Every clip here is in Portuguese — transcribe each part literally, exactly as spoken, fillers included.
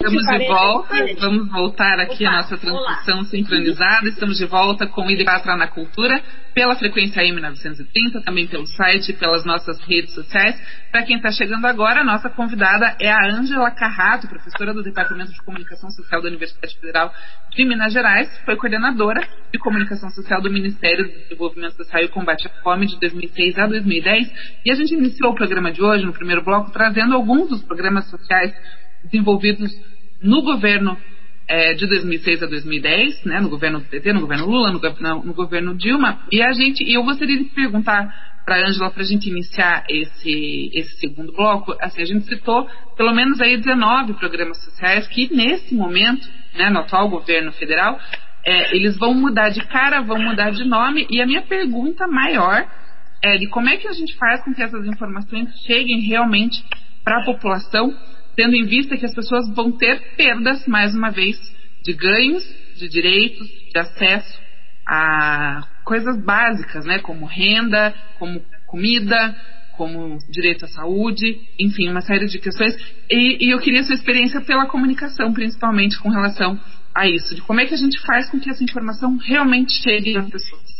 Estamos de volta, vamos voltar aqui Opa, a nossa transmissão olá. sincronizada. Estamos de volta com o I D quatro na Cultura, pela frequência A M novecentos e trinta, também pelo site, pelas nossas redes sociais. Para quem está chegando agora, a nossa convidada é a Ângela Carrato, professora do Departamento de Comunicação Social da Universidade Federal de Minas Gerais, foi coordenadora de Comunicação Social do Ministério do Desenvolvimento Social e Combate à Fome de dois mil e seis a dois mil e dez. E a gente iniciou o programa de hoje, no primeiro bloco, trazendo alguns dos programas sociais desenvolvidos no governo é, de dois mil e seis a dois mil e dez, né, no governo do P T, no governo Lula, no, no, no governo Dilma, e a gente, e eu gostaria de perguntar para a Ângela, para a gente iniciar esse, esse segundo bloco, assim, a gente citou pelo menos aí dezenove programas sociais que nesse momento, né, no atual governo federal, é, eles vão mudar de cara, vão mudar de nome, e a minha pergunta maior é de como é que a gente faz com que essas informações cheguem realmente para a população, tendo em vista que as pessoas vão ter perdas, mais uma vez, de ganhos, de direitos, de acesso a coisas básicas, né, como renda, como comida, como direito à saúde, enfim, uma série de questões. E, e eu queria sua experiência pela comunicação, principalmente com relação a isso, de como é que a gente faz com que essa informação realmente chegue às pessoas.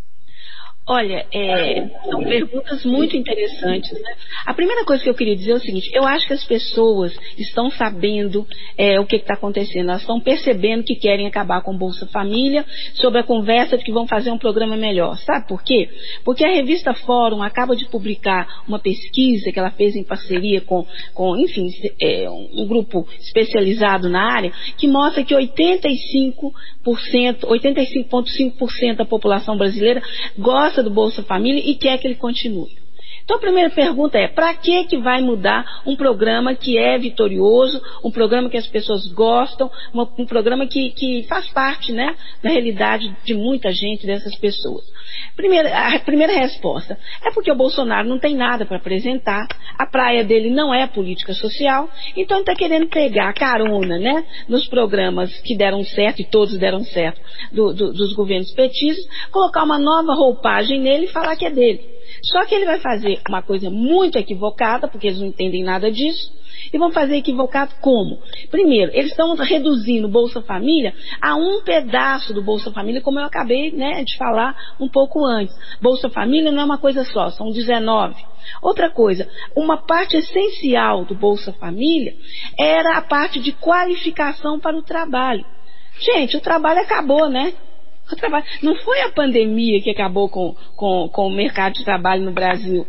Olha, é, são perguntas muito interessantes, né? A primeira coisa que eu queria dizer é o seguinte: eu acho que as pessoas estão sabendo é, o que está acontecendo, elas estão percebendo que querem acabar com o Bolsa Família, sobre a conversa de que vão fazer um programa melhor. Sabe por quê? Porque a revista Fórum acaba de publicar uma pesquisa que ela fez em parceria com, com enfim, é, um grupo especializado na área, que mostra que oitenta e cinco por cento, oitenta e cinco vírgula cinco por cento da população brasileira gosta do Bolsa Família e quer que ele continue. Então a primeira pergunta é: para que que vai mudar um programa que é vitorioso, um programa que as pessoas gostam, uma, um programa que, que faz parte, né, da realidade de muita gente, dessas pessoas? Primeira, a primeira resposta é porque o Bolsonaro não tem nada para apresentar, a praia dele não é política social, então ele está querendo pegar carona, né, nos programas que deram certo, e todos deram certo, do, do, dos governos petistas, colocar uma nova roupagem nele e falar que é dele. Só que ele vai fazer uma coisa muito equivocada, porque eles não entendem nada disso, e vão fazer equivocado como? Primeiro, eles estão reduzindo o Bolsa Família a um pedaço do Bolsa Família, como eu acabei, né, de falar um pouco antes. Bolsa Família não é uma coisa só, são dezenove. Outra coisa, uma parte essencial do Bolsa Família era a parte de qualificação para o trabalho. Gente, o trabalho acabou, né? O trabalho. Não foi a pandemia que acabou com, com, com o mercado de trabalho no Brasil.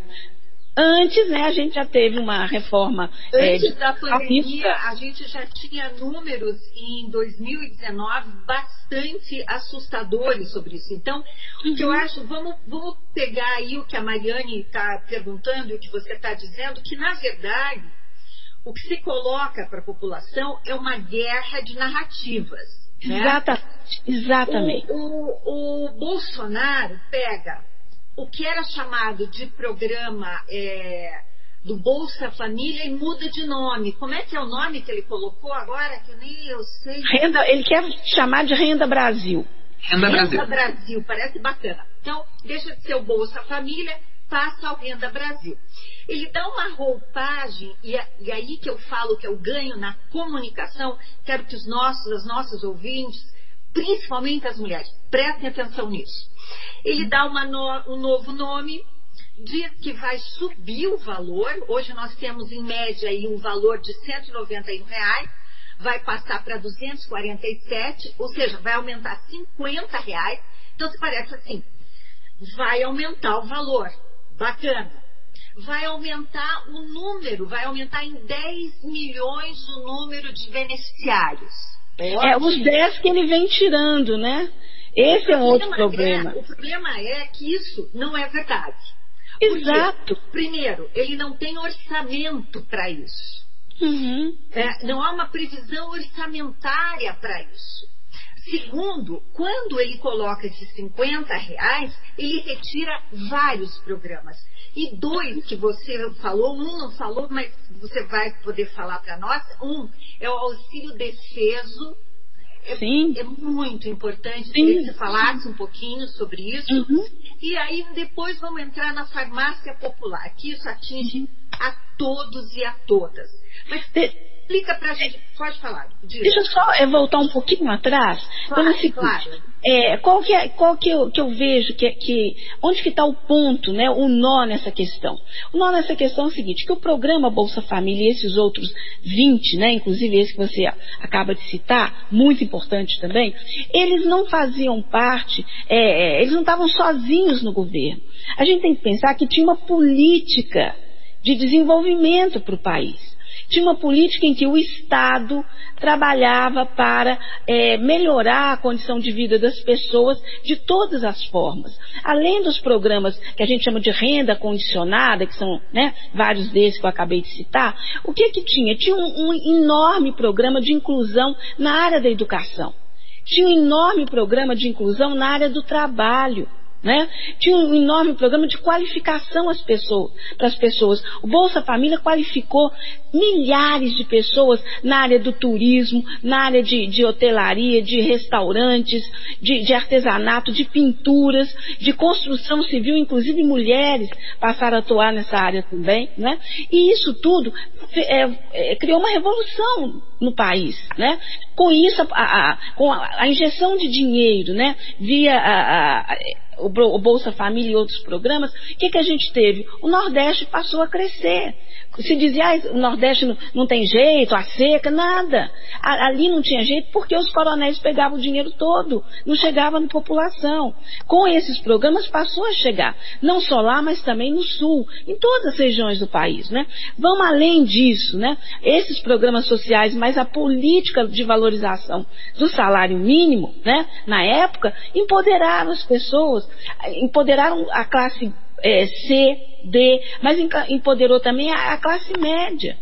Antes, né, a gente já teve uma reforma. Antes é, da pandemia, a gente já tinha números em dois mil e dezenove bastante assustadores sobre isso. Então, uhum. o que eu acho, vamos, vamos pegar aí o que a Mariane está perguntando e o que você está dizendo, que na verdade o que se coloca para a população é uma guerra de narrativas. Né? Exatamente. Exatamente. O, o, o Bolsonaro pega o que era chamado de programa é, do Bolsa Família e muda de nome. Como é que é o nome que ele colocou agora? Que nem eu sei. Renda, ele quer chamar de Renda Brasil. Renda, Renda Brasil. Brasil, parece bacana. Então, deixa de ser o Bolsa Família, passa ao Renda Brasil. Ele dá uma roupagem, e, e aí que eu falo que é o ganho na comunicação, quero que os nossos, as nossas ouvintes, principalmente as mulheres, prestem atenção nisso. Ele dá uma no, um novo nome, diz que vai subir o valor. Hoje nós temos em média aí um valor de cento e noventa e um reais, vai passar para duzentos e quarenta e sete, ou seja, vai aumentar cinquenta reais. Então se parece assim, vai aumentar o valor, bacana. Vai aumentar o número, vai aumentar em dez milhões o número de beneficiários. É, os dez que ele vem tirando, né? Esse é um outro problema. É, o problema é que isso não é verdade. Exato. Porque, primeiro, ele não tem orçamento para isso. Uhum. É, não há uma previsão orçamentária para isso. Segundo, quando ele coloca esses cinquenta reais, ele retira vários programas. E dois que você falou, um não falou, mas você vai poder falar para nós. Um é o auxílio defeso. É, Sim. é muito importante Sim. que você falasse um pouquinho sobre isso. Uhum. E aí depois vamos entrar na farmácia popular, que isso atinge a todos e a todas. Mas, Explica pra gente, pode falar. Diga. Deixa eu só é, voltar um pouquinho atrás. Claro, pelo seguinte, claro. É, qual que, é, qual que, eu, que eu vejo, que, que, onde que está o ponto, né, o nó nessa questão? O nó nessa questão é o seguinte, que o programa Bolsa Família e esses outros vinte, né, inclusive esse que você acaba de citar, muito importante também, eles não faziam parte, é, eles não estavam sozinhos no governo. A gente tem que pensar que tinha uma política de desenvolvimento para o país. Tinha uma política em que o Estado trabalhava para é, melhorar a condição de vida das pessoas de todas as formas. Além dos programas que a gente chama de renda condicionada, que são, né, vários desses que eu acabei de citar, o que que tinha? Tinha um, um enorme programa de inclusão na área da educação. Tinha um enorme programa de inclusão na área do trabalho. Né? Tinha um enorme programa de qualificação às pessoas, para as pessoas. O Bolsa Família qualificou milhares de pessoas na área do turismo, na área de, de hotelaria, de restaurantes, de, de artesanato, de pinturas, de construção civil, inclusive mulheres passaram a atuar nessa área também, né? E isso tudo é, é, criou uma revolução no país, né? Com isso, a, a, com a, a injeção de dinheiro, né, via a, a, o Bolsa Família e outros programas, o que, que a gente teve? O Nordeste passou a crescer. Se dizia, ah, o Nordeste não, não tem jeito, a seca, nada. A, ali não tinha jeito porque os coronéis pegavam o dinheiro todo, não chegava na população. Com esses programas passou a chegar, não só lá, mas também no Sul, em todas as regiões do país, né? Vamos além disso, né? Esses programas sociais, mas a política de valorização do salário mínimo, né, na época, empoderaram as pessoas, empoderaram a classe é, C, D, mas empoderou também a, a classe média.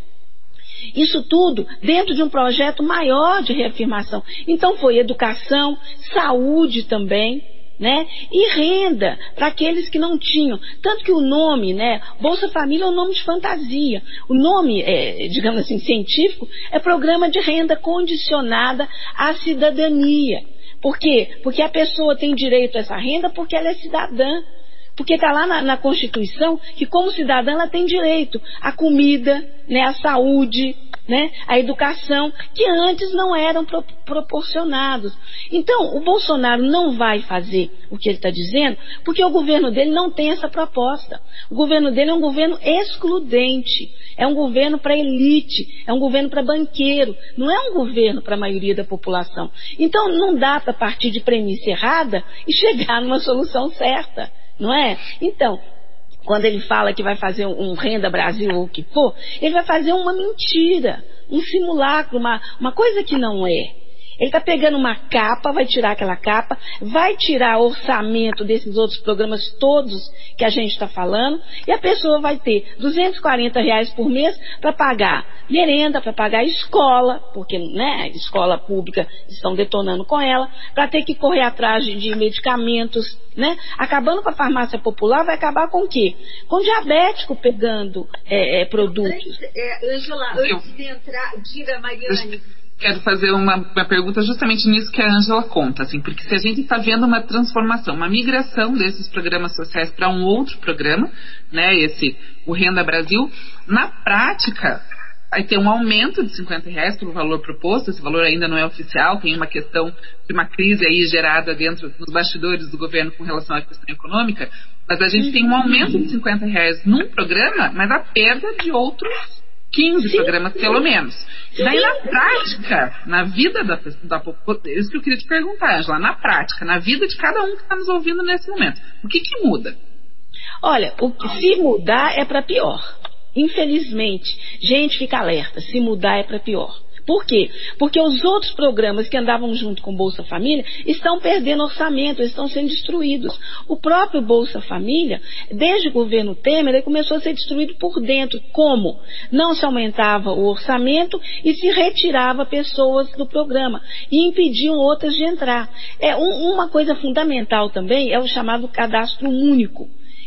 Isso tudo dentro de um projeto maior de reafirmação. Então foi educação, saúde também, né? E renda para aqueles que não tinham. Tanto que o nome, né, Bolsa Família é um nome de fantasia. O nome, é, digamos assim, científico, é Programa de Renda Condicionada à Cidadania. Por quê? Porque a pessoa tem direito a essa renda porque ela é cidadã. Porque está lá na, na Constituição que, como cidadã, ela tem direito à comida, né, à saúde, né, à educação, que antes não eram pro, proporcionados. Então, o Bolsonaro não vai fazer o que ele está dizendo, porque o governo dele não tem essa proposta. O governo dele é um governo excludente, é um governo para elite, é um governo para banqueiro, não é um governo para a maioria da população. Então, não dá para partir de premissa errada e chegar numa solução certa. Não é? Então, quando ele fala que vai fazer um Renda Brasil ou o que for, ele vai fazer uma mentira, um simulacro, uma, uma coisa que não é. Ele está pegando uma capa, vai tirar aquela capa, vai tirar orçamento desses outros programas todos que a gente está falando, e a pessoa vai ter duzentos e quarenta reais por mês para pagar merenda, para pagar escola, porque, né, escola pública estão detonando com ela, para ter que correr atrás de, de medicamentos, né? Acabando com a farmácia popular, vai acabar com o quê? Com diabético pegando é, é, produtos. Ângela, é, antes de entrar, diga, Mariane. Quero fazer uma, uma pergunta justamente nisso que a Ângela conta, assim, porque se a gente está vendo uma transformação, uma migração desses programas sociais para um outro programa, né, esse, o Renda Brasil, na prática, vai ter um aumento de cinquenta reais pelo valor proposto, esse valor ainda não é oficial, tem uma questão de uma crise aí gerada dentro dos bastidores do governo com relação à questão econômica, mas a gente tem um aumento de cinquenta reais num programa, mas a perda de outros quinze Sim. programas, pelo menos. E daí, na prática, na vida da população, isso que eu queria te perguntar, Ângela, na prática, na vida de cada um que está nos ouvindo nesse momento, o que que muda? Olha, o que se mudar é para pior. Infelizmente, gente, fica alerta, se mudar é para pior. Por quê? Porque os outros programas que andavam junto com o Bolsa Família estão perdendo orçamento, estão sendo destruídos. O próprio Bolsa Família, desde o governo Temer, ele começou a ser destruído por dentro. Como? Não se aumentava o orçamento e se retirava pessoas do programa e impediam outras de entrar. É, um, uma coisa fundamental também é o chamado cadastro único.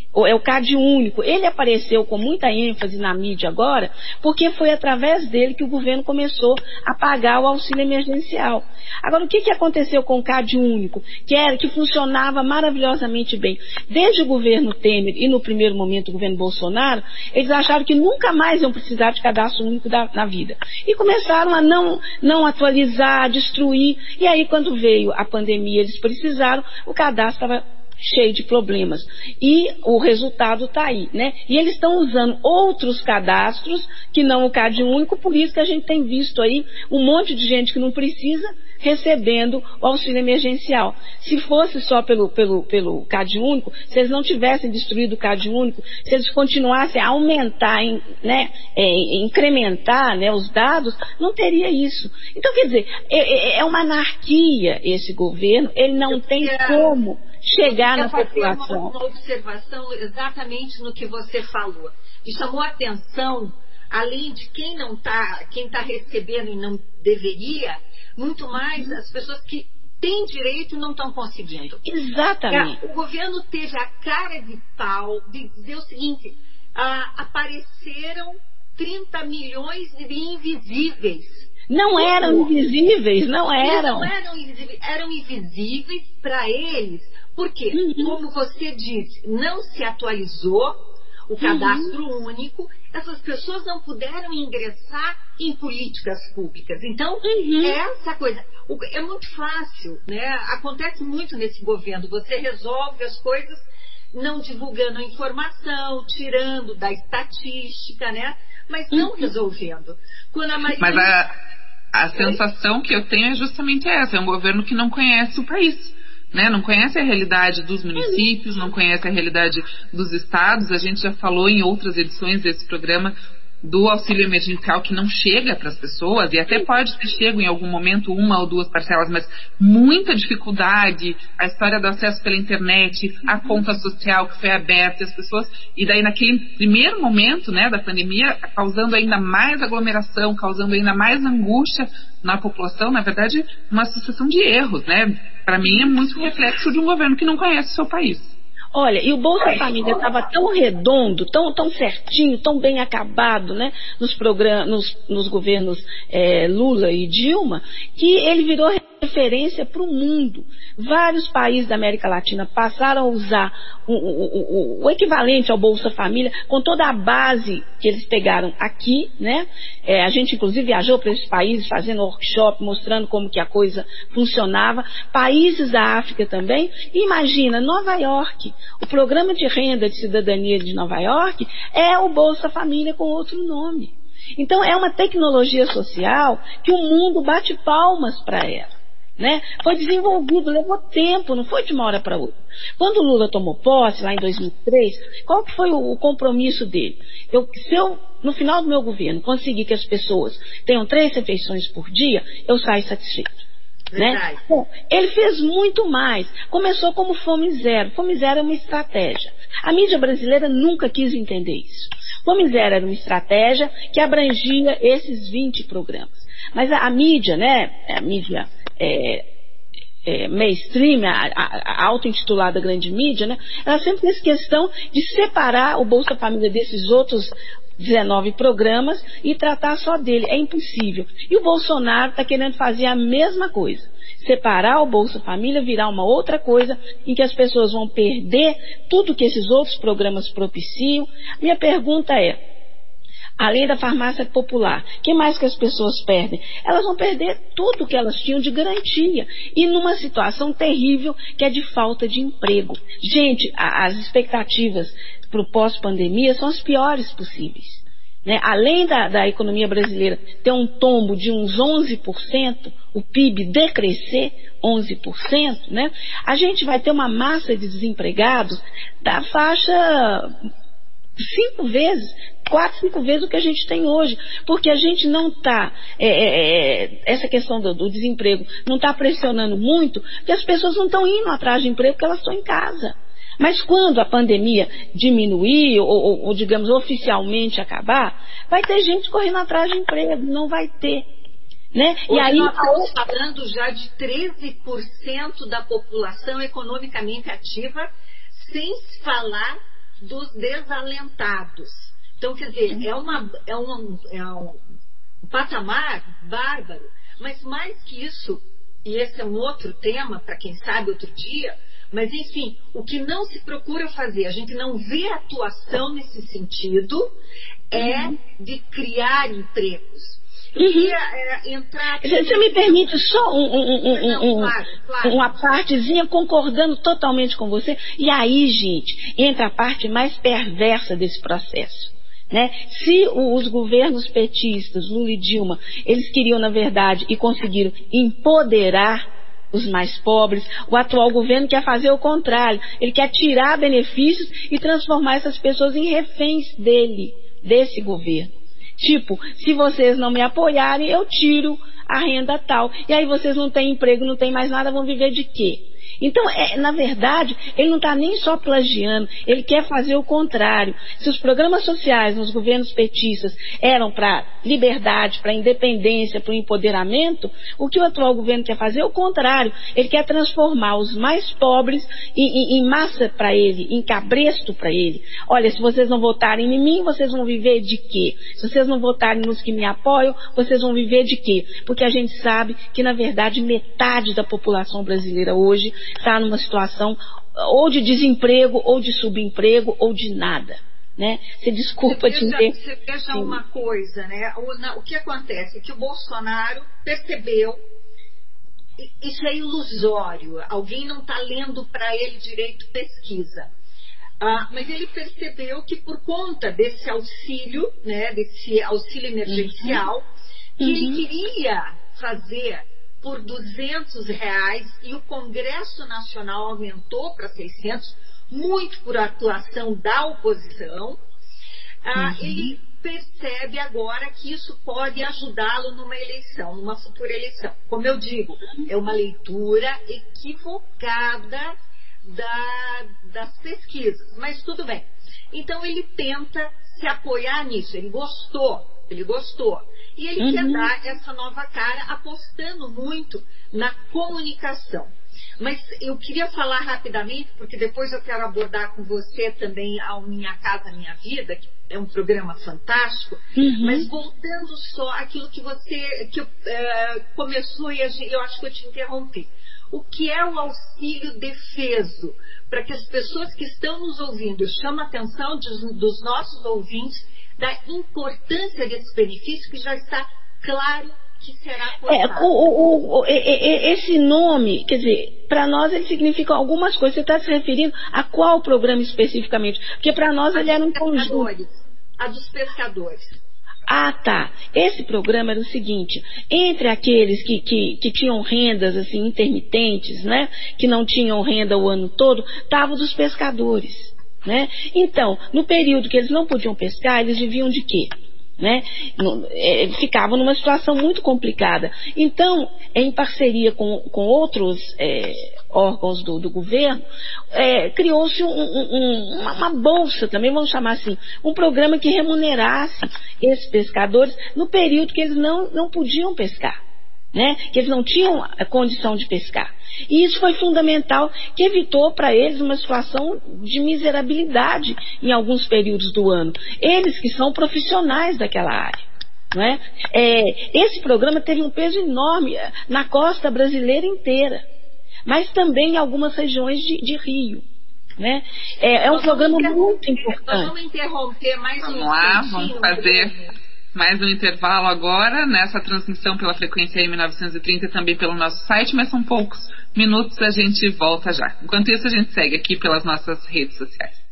é o CAD único. Ele apareceu com muita ênfase na mídia agora, porque foi através dele que o governo começou a pagar o auxílio emergencial. Agora, o que, que aconteceu com o CAD único? Que era, que funcionava maravilhosamente bem. Desde o governo Temer e no primeiro momento o governo Bolsonaro, eles acharam que nunca mais iam precisar de cadastro único da, na vida. E começaram a não, não atualizar, a destruir. E aí, quando veio a pandemia, eles precisaram, o cadastro estava cheio de problemas. E o resultado está aí, né? E eles estão usando outros cadastros que não o CAD único, por isso que a gente tem visto aí um monte de gente que não precisa recebendo o auxílio emergencial. Se fosse só pelo, pelo, pelo CAD único, se eles não tivessem destruído o CAD único, se eles continuassem a aumentar, em, né, é, incrementar, né, os dados, não teria isso. Então, quer dizer, é, é uma anarquia esse governo, ele não tem como chegar na população. Uma, uma observação exatamente no que você falou. Me chamou a atenção, além de quem não está, quem está recebendo e não deveria, muito mais as pessoas que têm direito e não estão conseguindo. Exatamente. O governo teve a cara de pau de dizer o seguinte, ah, apareceram trinta milhões de invisíveis. Não Como? eram invisíveis, não eram. Eles não eram invisíveis, eram invisíveis para eles. Por quê? Uhum. Como você disse, não se atualizou o cadastro uhum. único, essas pessoas não puderam ingressar em políticas públicas. Então, uhum. é essa coisa. É muito fácil, né? Acontece muito nesse governo. Você resolve as coisas não divulgando a informação, tirando da estatística, né? Mas não uhum. resolvendo. Quando a maioria... Mas a, a sensação que eu tenho é justamente essa. É um governo que não conhece o país. Né? Não conhece a realidade dos municípios, não conhece a realidade dos estados. A gente já falou em outras edições desse programa do auxílio emergencial que não chega para as pessoas, e até pode ter chego em algum momento uma ou duas parcelas, mas muita dificuldade, a história do acesso pela internet, a conta social que foi aberta, as pessoas, e daí naquele primeiro momento, né, da pandemia, causando ainda mais aglomeração, causando ainda mais angústia na população, na verdade, uma sucessão de erros, né? Para mim é muito reflexo de um governo que não conhece o seu país. Olha, e o Bolsa Família estava tão redondo, tão, tão certinho, tão bem acabado, né, nos, programas, nos, nos governos é, Lula e Dilma, que ele virou referência para o mundo. Vários países da América Latina passaram a usar o, o, o, o equivalente ao Bolsa Família, com toda a base que eles pegaram aqui, né? É, a gente inclusive viajou para esses países fazendo workshop, mostrando como que a coisa funcionava. Países da África também. E imagina, Nova York, o programa de renda de cidadania de Nova York é o Bolsa Família com outro nome. Então é uma tecnologia social que o mundo bate palmas para ela. Né? Foi desenvolvido, levou tempo, não foi de uma hora para outra. Quando o Lula tomou posse, lá em dois mil e três, qual que foi o, o compromisso dele? Eu, se eu, no final do meu governo, conseguir que as pessoas tenham três refeições por dia, eu saio satisfeito. Né? Bom, ele fez muito mais. Começou como Fome Zero. Fome Zero é uma estratégia. A mídia brasileira nunca quis entender isso. Fome Zero era uma estratégia que abrangia esses vinte programas. Mas a, a mídia, né, a mídia é, é, mainstream, a, a, a auto-intitulada grande mídia, né, ela sempre fez questão de separar o Bolsa Família desses outros dezenove programas e tratar só dele. É impossível. E o Bolsonaro está querendo fazer a mesma coisa. Separar o Bolsa Família, virar uma outra coisa em que as pessoas vão perder tudo que esses outros programas propiciam. Minha pergunta é, além da farmácia popular, o que mais que as pessoas perdem? Elas vão perder tudo que elas tinham de garantia. E numa situação terrível que é de falta de emprego. Gente, a, as expectativas para o pós-pandemia são as piores possíveis. Né? Além da, da economia brasileira ter um tombo de uns onze por cento, o P I B decrescer onze por cento, né? A gente vai ter uma massa de desempregados da faixa cinco vezes, quatro, cinco vezes o que a gente tem hoje, porque a gente não está, é, é, essa questão do, do desemprego não está pressionando muito, porque as pessoas não estão indo atrás de emprego porque elas estão em casa. Mas quando a pandemia diminuir, ou, ou, ou digamos oficialmente acabar, vai ter gente correndo atrás de emprego, não vai ter. Né? Hoje e aí nós estamos falando já de treze por cento da população economicamente ativa, sem falar dos desalentados. Então, quer dizer, é, uma, é, um, é um patamar bárbaro, mas mais que isso, e esse é um outro tema, para quem sabe outro dia, mas enfim, o que não se procura fazer, a gente não vê atuação nesse sentido, é de criar empregos. Eu Uhum. queria é, entrar... Você, você me permite só um, um, um, não, um, claro, claro. uma partezinha concordando totalmente com você, e aí, gente, entra a parte mais perversa desse processo. Né? Se os governos petistas, Lula e Dilma, eles queriam, na verdade, e conseguiram empoderar os mais pobres, o atual governo quer fazer o contrário. Ele quer tirar benefícios e transformar essas pessoas em reféns dele, desse governo. Tipo, se vocês não me apoiarem, eu tiro a renda tal. E aí vocês não têm emprego, não têm mais nada, vão viver de quê? Então, é, na verdade, ele não está nem só plagiando, ele quer fazer o contrário. Se os programas sociais nos governos petistas eram para liberdade, para independência, para o empoderamento, o que o atual governo quer fazer é o contrário. Ele quer transformar os mais pobres em, em, em massa para ele, em cabresto para ele. Olha, se vocês não votarem em mim, vocês vão viver de quê? Se vocês não votarem nos que me apoiam, vocês vão viver de quê? Porque a gente sabe que, na verdade, metade da população brasileira hoje está numa situação ou de desemprego, ou de subemprego, ou de nada, né? Você desculpa você te veja, dizer. Você veja uma coisa, né? O, na, o que acontece é que o Bolsonaro percebeu, isso é ilusório, alguém não está lendo para ele direito pesquisa. Ah, mas ele percebeu que por conta desse auxílio, né, desse auxílio emergencial, uhum. que uhum. ele queria fazer por duzentos reais, e o Congresso Nacional aumentou para seiscentos, muito por atuação da oposição, ah, uhum. ele percebe agora que isso pode ajudá-lo numa eleição, numa futura eleição. Como eu digo, é uma leitura equivocada da, das pesquisas, mas tudo bem. Então ele tenta se apoiar nisso, ele gostou, ele gostou. E ele uhum. quer dar essa nova cara, apostando muito na comunicação. Mas eu queria falar rapidamente, porque depois eu quero abordar com você também a Minha Casa Minha Vida, que é um programa fantástico. Uhum. Mas voltando só àquilo que você que, uh, começou e eu acho que eu te interrompi. O que é o auxílio defeso? Para que as pessoas que estão nos ouvindo, eu chamo a atenção dos, dos nossos ouvintes da importância desse benefício, que já está claro que será cortado. É, o, o, o, esse nome, quer dizer, para nós ele significa algumas coisas. Você está se referindo a qual programa especificamente? Porque para nós a ele era um conjunto. A dos pescadores. Ah, tá. Esse programa era o seguinte, entre aqueles que, que, que tinham rendas assim intermitentes, né, que não tinham renda o ano todo, estava dos pescadores. Né? Então, no período que eles não podiam pescar, eles viviam de quê? Né? É, ficavam numa situação muito complicada. Então, em parceria com, com outros é, órgãos do, do governo, é, criou-se um, um, uma, uma bolsa também, vamos chamar assim, um programa que remunerasse esses pescadores no período que eles não, não podiam pescar. Né? Que eles não tinham a condição de pescar. E isso foi fundamental, que evitou para eles uma situação de miserabilidade em alguns períodos do ano. Eles que são profissionais daquela área. Não é? É, esse programa teve um peso enorme na costa brasileira inteira, mas também em algumas regiões de, de Rio. Né? É, é um programa muito importante. Nós vamos interromper mais um Vamos lá, vamos fazer mais um intervalo agora, nessa transmissão pela frequência M novecentos e trinta e também pelo nosso site, mas são poucos minutos, a gente volta já. Enquanto isso, a gente segue aqui pelas nossas redes sociais.